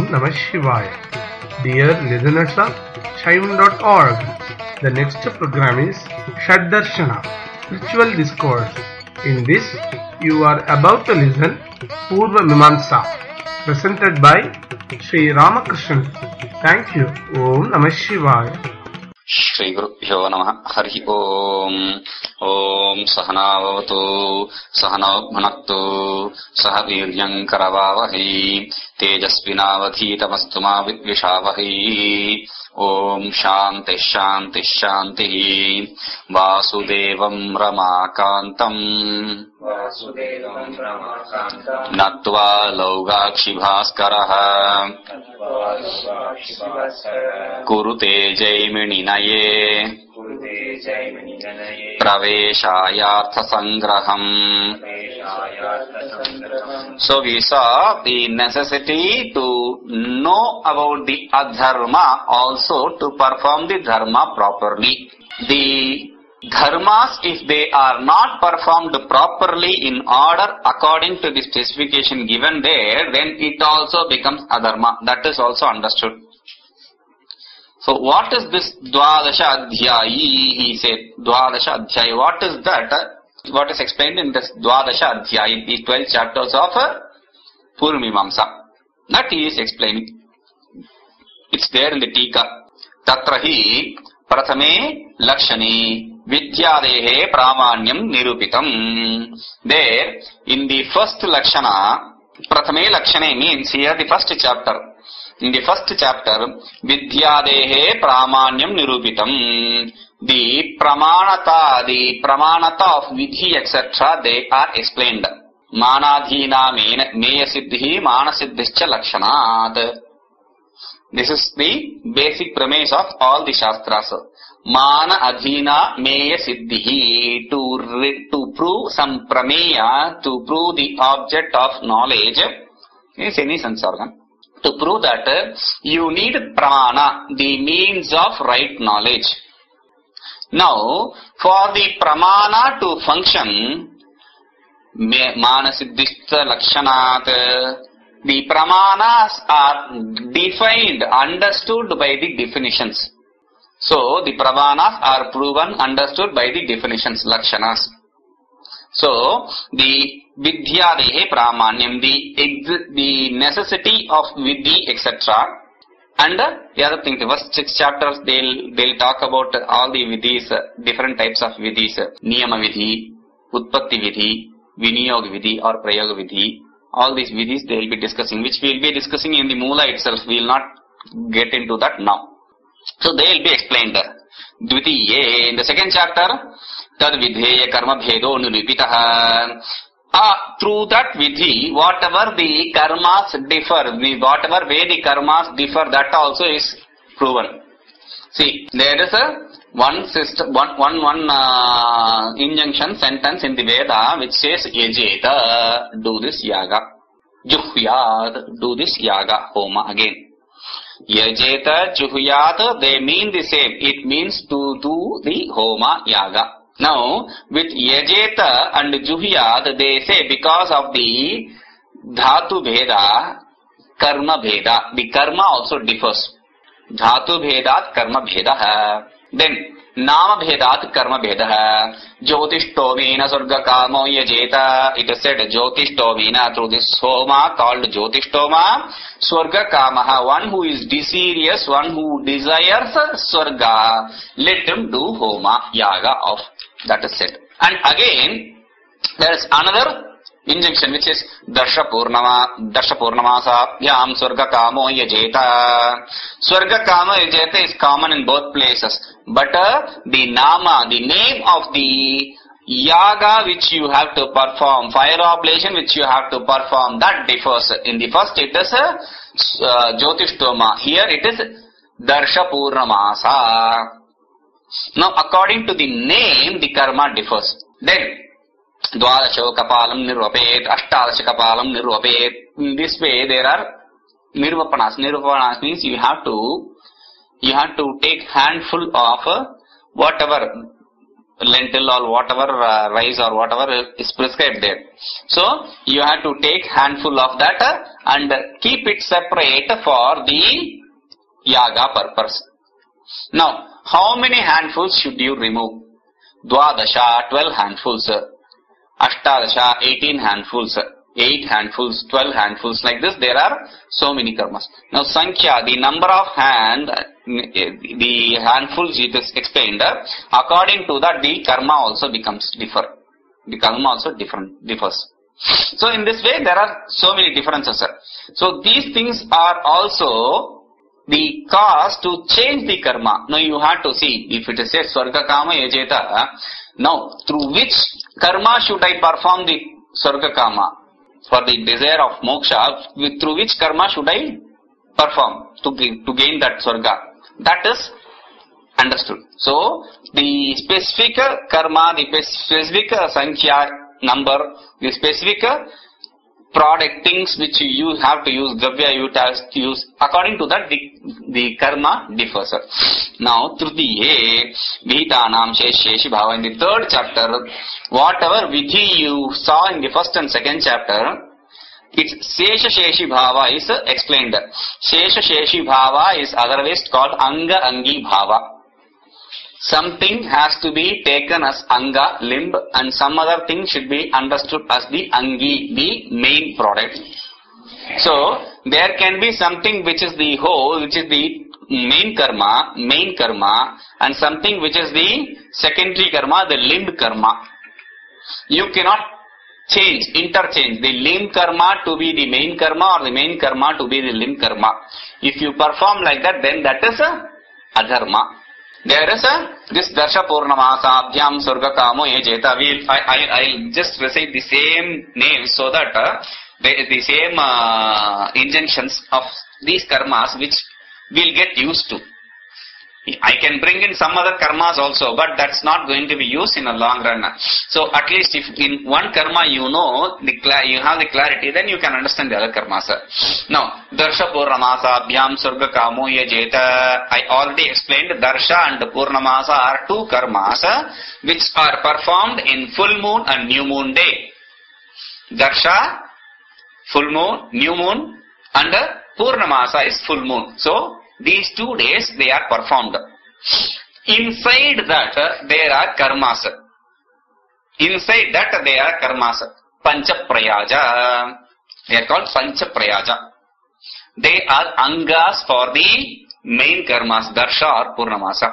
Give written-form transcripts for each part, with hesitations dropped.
Namah Shivaya. Dear listeners of Shaivam.org, the next program is Shaddarshana, Spiritual Discourse. In this, you are about to listen Purva Mimamsa, presented by Sri Ramakrishnan. Thank you. Om Namah Shivaya. Shri Gurubhyo Namaha. Hari Om. Om Sahanavavatu Sahanav Bhunaktu Saha Viryam Karavavahi Tejasvinavadhitamastu ma Vidvishavahi. Om Shanti Shanti Shanti. Vasudevam Ramakantam Natva Laugakshi Bhaskaraha Kurute Jaimininaye Praveshayartha Sangraham. So we saw the necessity to know about the adharma, also to perform the dharma properly. The dharmas, if they are not performed properly in order according to the specification given there, then it also becomes adharma. That is also understood. So what is this Dwadasha Adhyayi? He said, Dwadasha Adhyayi. What is that? What is explained in this Dwadasha Adhyayi, the 12 chapters of Purva Mimamsa. That he is explaining. It's there in the Tika. Tatrahi Prathame Lakshani Vidyadehe Pramanyam Nirupitam. There, in the first Lakshana, Prathame Lakshane means here the first chapter. In the first chapter, Vidyadehe Pramanyam Nirupitam. The Pramanata of Vidhi, etc., they are explained. Manadhina Meya Siddhi Mana Siddhischa Lakshanat. This is the basic premise of all the Shastras. Mana Adhina Meya Siddhi, to prove some prameya, to prove the object of knowledge, is any sense organ. To prove that you need pramana, the means of right knowledge. Now, for the pramana to function, Manasiddhista Lakshanat, the pramanas are defined, understood by the definitions. So, the pramanas are proven, understood by the definitions, Lakshanas. So, the Vidyadehe Pramanyam, the necessity of Vidhi, etc. And the other thing, the first 6 chapters, they'll talk about all the Vidhis, different types of Vidhis, Niyama Vidhi, Utpatti Vidhi, Viniyog Vidhi or Prayoga Vidhi. All these Vidhis they will be discussing, which we will be discussing in the Moola itself. We will not get into that now. So they will be explained. Dvitiye, in the second chapter, Tad Vidheya Karma Bhedo Nuripitaha. Through that Vidhi, whatever the karmas differ, whatever way the karmas differ, that also is proven. See, there is one injunction sentence in the Veda which says Yajeta, do this yaga. Juhyat, do this yaga, homa again. Yajeta, Juhyat, they mean the same. It means to do the homa yaga. Now, with Yajeta and Juhyat, they say because of the Dhatu Bheda, Karma Bheda, the karma also differs. Dhatu Bhedat Karma Bheda. Then, Nama Bhedat Karma Bheda. Jyotishtomena Surga Kamo Yajeta. It is said Jyotishtomena, through this Homa called Jyotishtoma, Surga Kamaha, one who is desirous, one who desires Surga, let him do Homa Yaga of. That is said. And again, there is another injunction which is Darsha Purnamasa Yam Surga Kamo Yajeta. Surga Kama Yajeta is common in both places. But the Nama, the name of the Yaga which you have to perform, fire oblation which you have to perform, that differs. In the first it is Jyotishtoma. Here it is Darsha Purnamasa. Now, according to the name, the karma differs. Then, Dwadasho Kapalam Nirvapet, Ashtadasha Kapalam Nirvapet. In this way, there are Nirvapanas. Nirvapanas means you have to take handful of whatever lentil or whatever, rice or whatever is prescribed there. So you have to take handful of that and keep it separate for the yaga purpose. Now, how many handfuls should you remove? Dwadasha, 12 handfuls. Ashtadasha, 18 handfuls. 8 handfuls, 12 handfuls, like this there are so many karmas. Now Sankhya, the number of the handfuls it is explained, according to that the karma also becomes differ. The karma also differs. So in this way there are so many differences. So these things are also the cause to change the karma. Now you have to see, if it is said Swarga Kama Yajeta, now through which karma should I perform the Swarga Kama? For the desire of moksha, through which karma should I perform to gain that Swarga? That is understood. So the specific karma, the specific Sankhya number, the specific product things which you have to use, Dravya you have to use, according to that the karma differs. Now Tritiye Vihitanam Sheshi Bhava, in the third chapter, whatever Vidhi you saw in the first and second chapter, its Shesha Sheshi Bhava is explained. Shesha Sheshi Bhava is otherwise called Anga Angi Bhava. Something has to be taken as anga, limb, and some other thing should be understood as the angi, the main product. So there can be something which is the whole, which is the main karma, and something which is the secondary karma, the limb karma. You cannot interchange the limb karma to be the main karma or the main karma to be the limb karma. If you perform like that, then that is a adharma. There is this Darsha Purnamasa Abhyam Surga Kamo Yajeta. I'll just recite the same names so that the same injunctions of these karmas which we'll get used to. I can bring in some other karmas also, but that's not going to be used in a long run. So at least if in one karma you know, you have the clarity, then you can understand the other karmas. Now, Darsha Purnamasa Abhyam Surga Kamo Yajeta. I already explained Darsha and Purnamasa are two karmas which are performed in full moon and new moon day. Darsha, full moon, new moon, and Purnamasa is full moon. So these 2 days they are performed. Inside that there are karmas. Inside that there are karmas. Pancha Prayaja. They are called Pancha Prayaja. They are angas for the main karmas, Darsha or Purnamasa.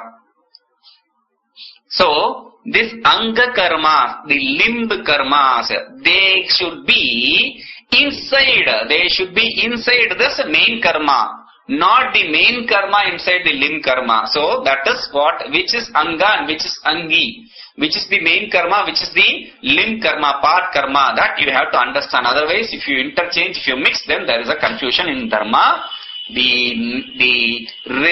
So this anga karmas, the limb karmas, they should be inside. They should be inside this main karma. Not the main karma inside the limb karma. So that is which is anga and which is angi. Which is the main karma, which is the limb karma, part karma. That you have to understand. Otherwise, if you interchange, if you mix them, there is a confusion in dharma. The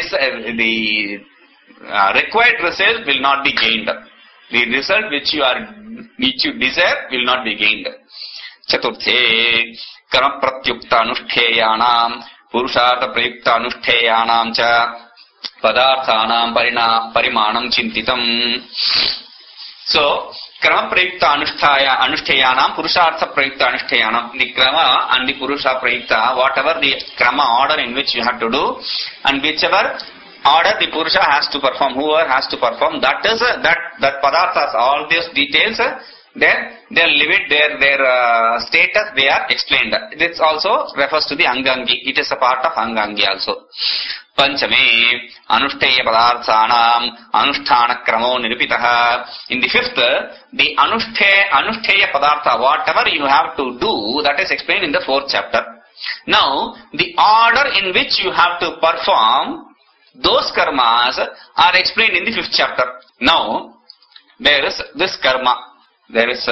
required result will not be gained. The result which you desire will not be gained. Chaturthe karma pratyukta anushtheyanam Purushartha prayukta anushtheyanam cha padarthanam parimanam chintitam. So, krama prayukta anushtheyanam, purushartha prayukta anushtheyanam. The krama and the purusha prayukta, whatever the krama order in which you have to do, and whichever order the purusha has to perform, whoever has to perform, that is that padarthas, all these details, then their limit, their status, they are explained. This also refers to the angangi. It is a part of angangi also. Panchame anushtheya padarthanam anusthana kramo nirupitaha. In the fifth, the anushtheya padartha, whatever you have to do, that is explained in the fourth chapter. Now, the order in which you have to perform those karmas are explained in the fifth chapter. Now, there is this karma. There is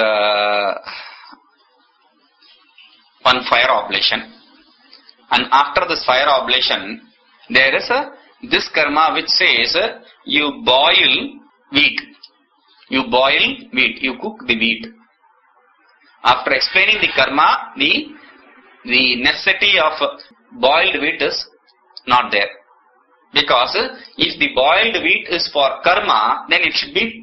one fire oblation, and after this fire oblation, there is this karma which says you boil wheat. You cook the wheat. After explaining the karma, the necessity of boiled wheat is not there. Because if the boiled wheat is for karma, then it should be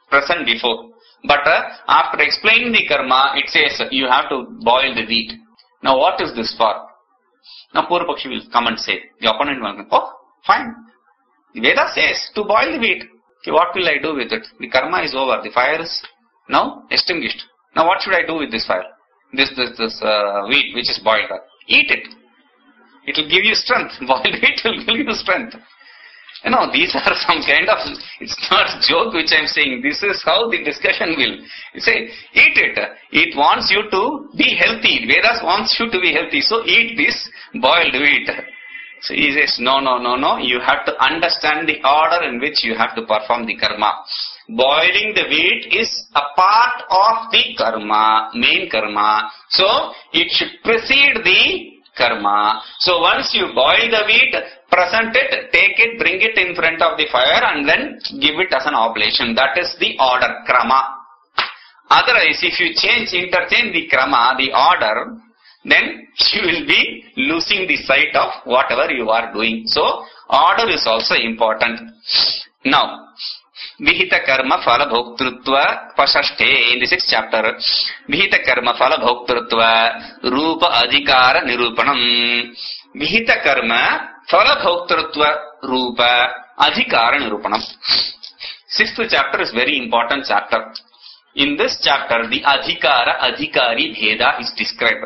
present before. But after explaining the karma, it says you have to boil the wheat. Now what is this for? Now Purvapakshi will come and say, the opponent will go, oh, fine. The Veda says to boil the wheat. Okay, what will I do with it? The karma is over. The fire is now extinguished. Now what should I do with this fire? This wheat which is boiled up. Eat it. It will give you strength. Boiled wheat will give you strength. You know, these are some kind of, it's not a joke which I am saying. This is how the discussion will. You say, eat it. It wants you to be healthy. Vedas wants you to be healthy. So eat this boiled wheat. So he says, no. You have to understand the order in which you have to perform the karma. Boiling the wheat is a part of the karma, main karma. So it should precede the karma. So once you boil the wheat, present it, take it, bring it in front of the fire and then give it as an oblation. That is the order, krama. Otherwise, if you interchange the krama, the order, then you will be losing the sight of whatever you are doing. So, order is also important. Now, Vihita karma phala bhoktrutva pasashte in the 6th chapter. Vihita karma phala bhoktrutva rupa adhikara nirupanam. Vihita karma phala bhoktrutva rupa adhikara nirupanam. 6th chapter is very important chapter. In this chapter, the adhikara adhikari bheda is described.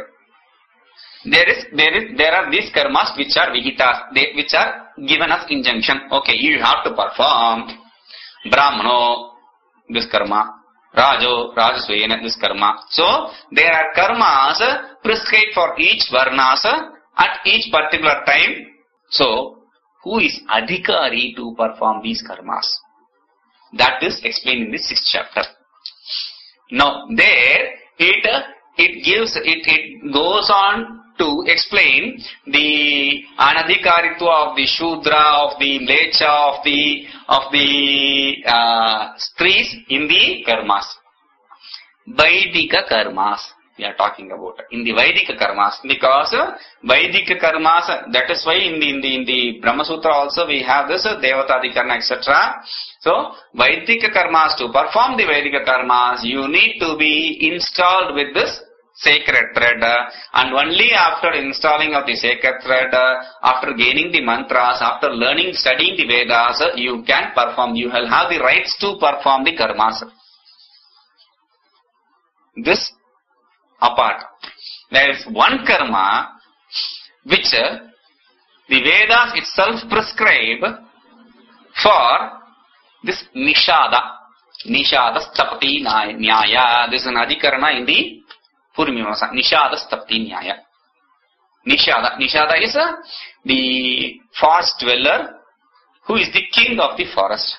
There are these karmas which are vihitas, which are given as injunction. Okay, you have to perform. Brahmano, this karma. Rajo, Rajasvayena, this karma. So, there are karmas prescribed for each varnas at each particular time. So, who is adhikari to perform these karmas? That is explained in the 6th chapter. Now, there, it goes on to explain the anadhikaritva of the Shudra, of the Mlecha, of the strees in the karmas. Vaidika karmas we are talking about. In the Vaidika karmas, because Vaidika karmas, that is why in the Brahma Sutra also we have this Devatadhikarana, etc. So, Vaidika karmas, to perform the Vaidika karmas, you need to be installed with this sacred thread, and only after installing of the sacred thread, after gaining the mantras, after studying the Vedas, you can perform, you will have the rights to perform the karmas. This apart. There is one karma which the Vedas itself prescribe for this Nishada. Nishada Stapati Nyaya. This is an adhikarana in the Purvamimamsa. Nishada Stapati Nyaya. Nishada is the forest dweller who is the king of the forest.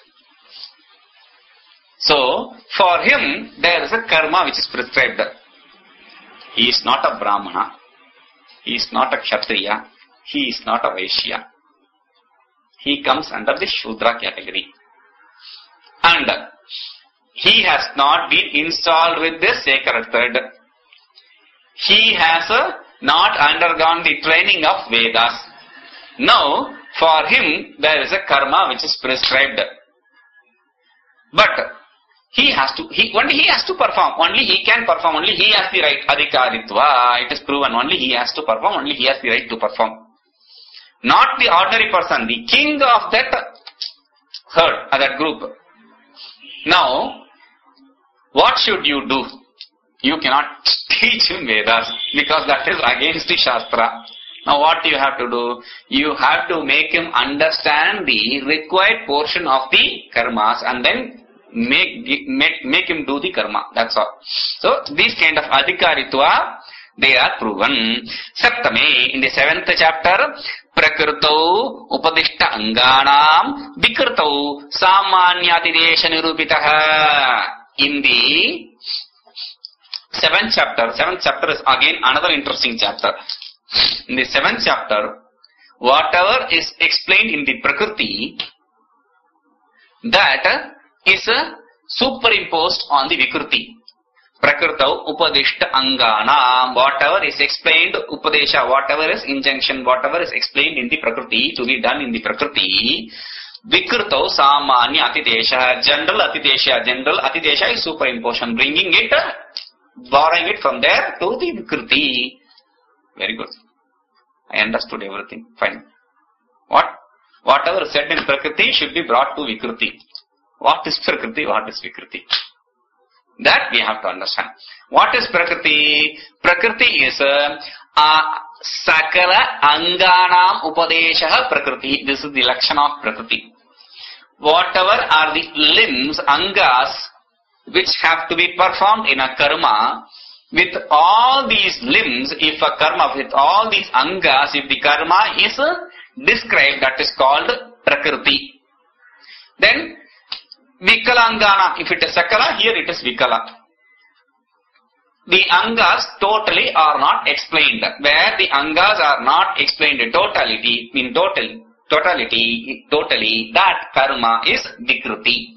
So, for him, there is a karma which is prescribed. He is not a Brahmana. He is not a Kshatriya. He is not a Vaishya. He comes under the Shudra category. And he has not been installed with the sacred thread. He has not undergone the training of Vedas. Now, for him, there is a karma which is prescribed. But only he has to perform, only he can perform, only he has the right, adhikaritva, it is proven, only he has to perform, only he has the right to perform. Not the ordinary person, the king of that herd, that group. Now, what should you do? You cannot teach him Vedas, because that is against the Shastra. Now what you have to do? You have to make him understand the required portion of the karmas and then make him do the karma. That's all. So these kind of adhikaritva, they are proven. Saptame, in the 7th chapter, Prakrtau upadishta anganam vikrtau samanyatidesha nirupitaha. In the 7th chapter is again another interesting chapter. In the 7th chapter, whatever is explained in the Prakriti, that is superimposed on the Vikruti. Prakrtau upadishta angana. Whatever is explained, upadesha, whatever is injunction, whatever is explained in the Prakriti, to be done in the Prakriti, Vikrutau samanya atidesha. General atidesha is superimposition, bringing it, borrowing it from there to the Vikruti. Very good. I understood everything. Fine. Whatever said in Prakriti should be brought to Vikruti. What is Prakriti? What is Vikruti? That we have to understand. What is Prakriti? Prakriti is Sakala Anganam Upadesha Prakriti. This is the Lakshana of Prakriti. Whatever are the limbs, Angas, which have to be performed in a karma, with all these limbs, if a karma, with all these Angas, if the karma is described, that is called Prakriti. Then Vikalangana, if it is Sakala, here it is Vikala. The Angas totally are not explained. Where the Angas are not explained in totality, that karma is Vikruti.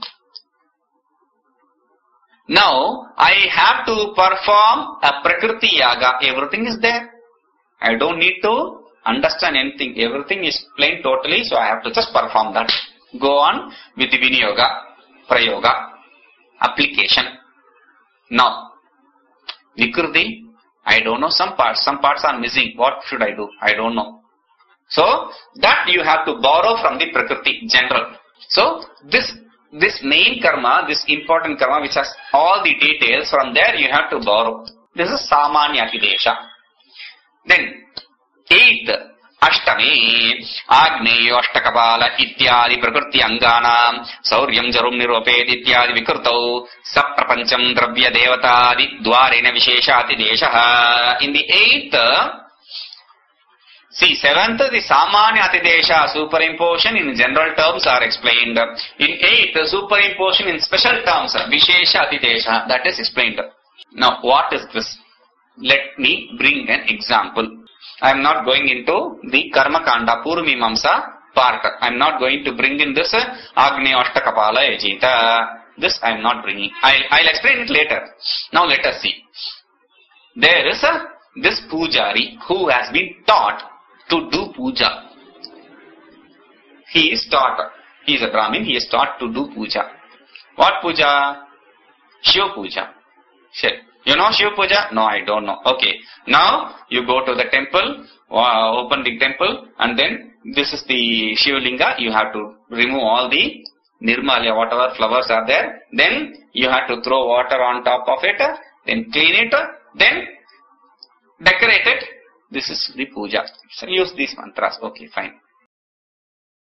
Now, I have to perform a Prakriti Yaga. Everything is there. I don't need to understand anything. Everything is plain totally, so I have to just perform that. Go on with the Viniyoga, Prayoga, application. Now, Vikruti, I don't know some parts are missing. What should I do? I don't know. So, that you have to borrow from the Prakriti, general. So, this main karma, this important karma which has all the details, from there you have to borrow. This is Samanya Atidesha. Then, 8th, Ashtami, Agneyo Ashtakapala Ityadi Prakriti Angana, Sauryam Jarum Niroped Ityadi Vikrutau, Saprapancham Dravya Devatadi, Dwarena Vishesha Atidesha. In the 8th, see, 7th, the Samanya Atidesha, superimposition in general terms are explained. In 8th, superimposition in special terms, Vishesha Atidesha, that is explained. Now, what is this? Let me bring an example. I am not going into the Karma Kanda, Purvamimamsa part. I am not going to bring in this Agneya Ashtakapala Ejita. This I am not bringing. I'll explain it later. Now let us see. There is this Pujari who has been taught to do puja. He is taught. He is a Brahmin. He is taught to do puja. What puja? Shiva puja. Sure. You know Shiva puja? No, I don't know. Okay. Now you go to the temple, open the temple, and then this is the Shiva Linga. You have to remove all the nirmalya, whatever flowers are there. Then you have to throw water on top of it. Then clean it. Then decorate it. This is the puja. So use these mantras. Okay, fine.